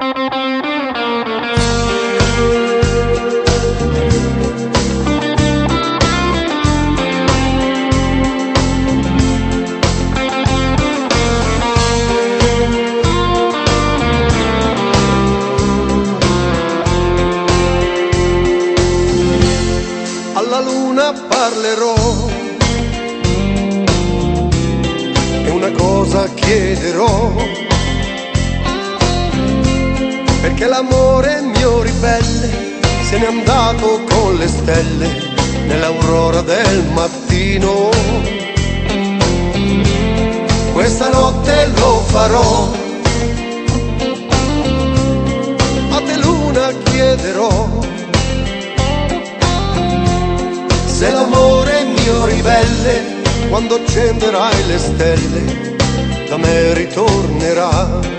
Alla luna parlerò e una cosa chiederò, perché l'amore mio ribelle se n'è andato con le stelle nell'aurora del mattino. Questa notte lo farò, a te luna chiederò, se l'amore mio ribelle, quando accenderai le stelle, da me ritornerà.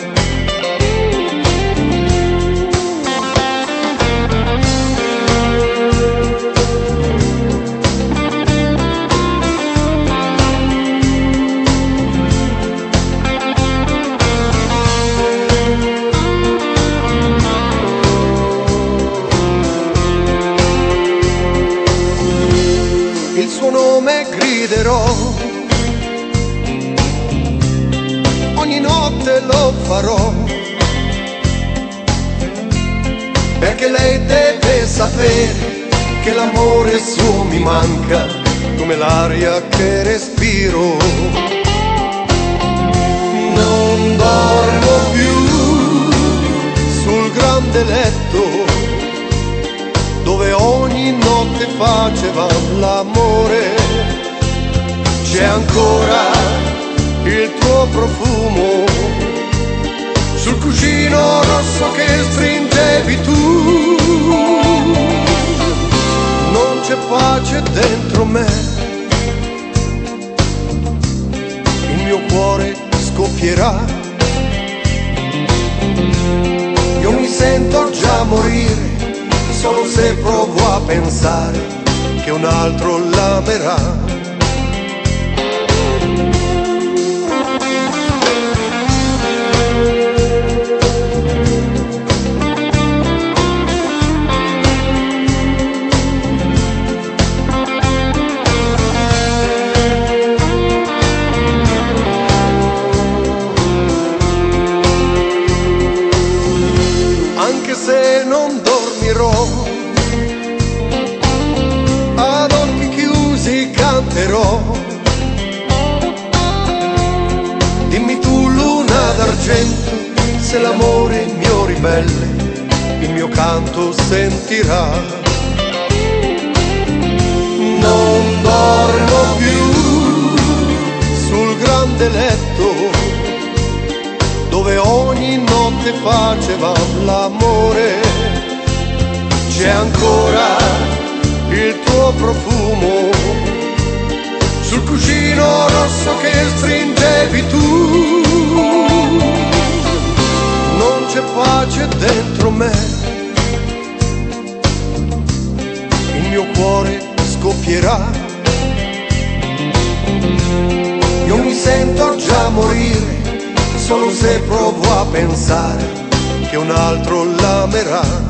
Il suo nome griderò, ogni notte lo farò, perché lei deve sapere che l'amore suo mi manca come l'aria che respiro. Non dormo più sul grande letto dove ogni notte facevamo l'amore. C'è ancora il tuo profumo sul cuscino rosso che stringevi tu. Non c'è pace dentro me, il mio cuore scoppierà. Io mi sento già morire solo se provo a pensare che un altro l'amerà. Anche se non dormirò, ad occhi chiusi canterò. Dimmi tu luna d'argento, se l'amore mio ribelle il mio canto sentirà. Non dormo più sul grande letto dove ogni notte facevamo l'amore. C'è ancora il tuo profumo sul cuscino rosso che stringevi tu. Non c'è pace dentro me, il mio cuore scoppierà. Io mi sento già morire solo se provo a pensare che un altro l'amerà.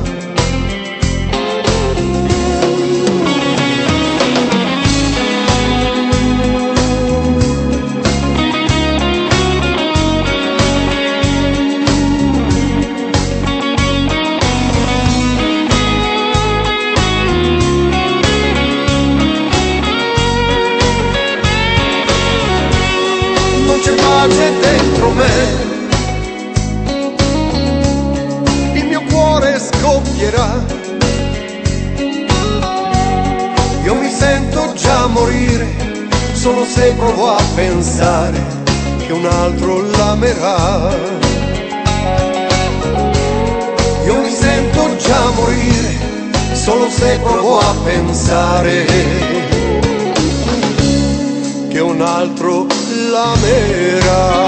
Non c'è pace dentro me, il mio cuore scoppierà. Io mi sento già morire solo se provo a pensare che un altro l'amerà. Io mi sento già morire solo se provo a pensare che un altro l'amerà.